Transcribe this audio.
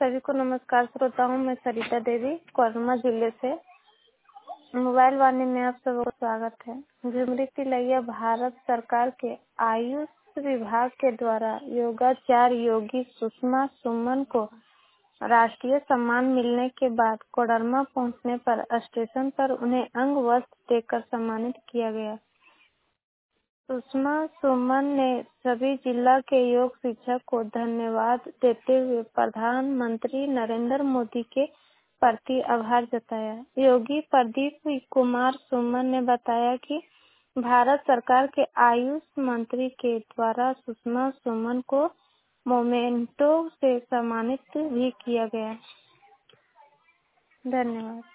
सभी को नमस्कार श्रोताओं, मैं सरिता देवी कोडरमा जिले से। मोबाइल वाणी में आप सबको स्वागत है। झुमरी तिलैया भारत सरकार के आयुष विभाग के द्वारा योगाचार्य योगी सुषमा सुमन को राष्ट्रीय सम्मान मिलने के बाद कोडरमा पहुंचने पर स्टेशन पर उन्हें अंग वस्त्र देकर सम्मानित किया गया। सुषमा सुमन ने सभी जिला के योग शिक्षक को धन्यवाद देते हुए प्रधानमंत्री नरेंद्र मोदी के प्रति आभार जताया। योगी प्रदीप कुमार सुमन ने बताया कि भारत सरकार के आयुष मंत्री के द्वारा सुषमा सुमन को मोमेंटो से सम्मानित भी किया गया। धन्यवाद।